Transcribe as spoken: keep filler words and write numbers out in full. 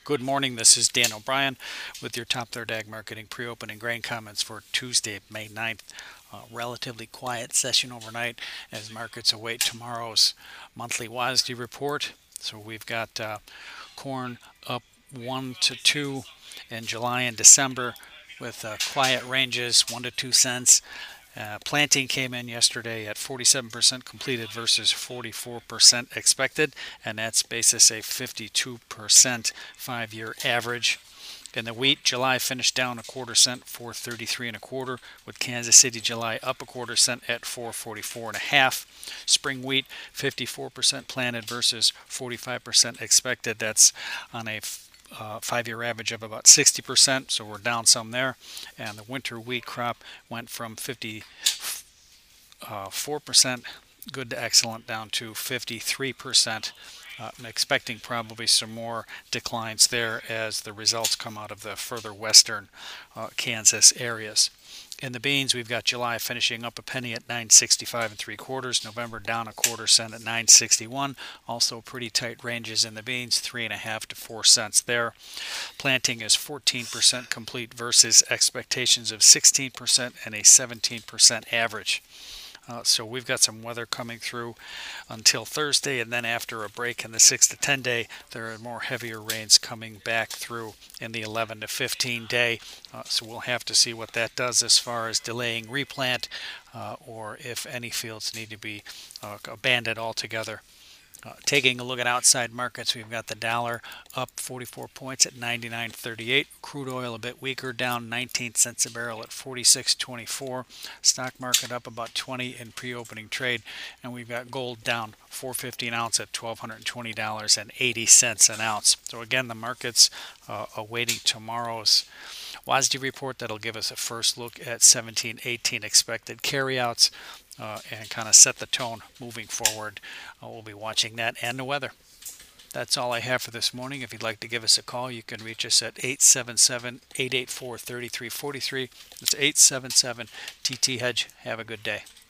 Good morning. This is Dan O'Brien with your Top Third Ag Marketing pre-opening grain comments for Tuesday, May ninth. Uh, relatively quiet session overnight as markets await tomorrow's monthly W A S D report. So we've got uh, corn up one to two in July and December with uh, quiet ranges, one to two cents. Uh, planting came in yesterday at forty-seven percent completed versus forty-four percent expected, and that's basis a fifty-two percent five-year average. In the wheat, July finished down a quarter cent, four thirty-three and a quarter, with Kansas City July up a quarter cent at four forty-four and a half. Spring wheat, fifty-four percent planted versus forty-five percent expected. That's on a uh, five-year average of about sixty percent, so we're down some there. And the winter wheat crop went from fifty-four percent good to excellent down to fifty-three percent. Uh, I'm expecting probably some more declines there as the results come out of the further western uh, Kansas areas. In the beans, we've got July finishing up a penny at nine sixty-five and three quarters. November down a quarter cent at nine sixty-one. Also pretty tight ranges in the beans, three and a half to four cents there. Planting is fourteen percent complete versus expectations of sixteen percent and a seventeen percent average. Uh, so we've got some weather coming through until Thursday, and then after a break in the six to ten day, there are more heavier rains coming back through in the eleven to fifteen day. Uh, so we'll have to see what that does as far as delaying replant uh, or if any fields need to be uh, abandoned altogether. Uh, taking a look at outside markets, we've got the dollar up forty-four points at ninety-nine thirty-eight. Crude oil a bit weaker, down nineteen cents a barrel at forty-six twenty-four. Stock market up about twenty in pre-opening trade, and we've got gold down four fifty an ounce at one thousand two hundred twenty dollars and eighty cents an ounce. So again, the market's uh, awaiting tomorrow's W A S D report that'll give us a first look at seventeen eighteen expected carryouts. Uh, and kind of set the tone moving forward. Uh, we'll be watching that and the weather. That's all I have for this morning. If you'd like to give us a call, you can reach us at eight seven seven, eight eight four, three three four three. It's eight seven seven T T Hedge. Have a good day.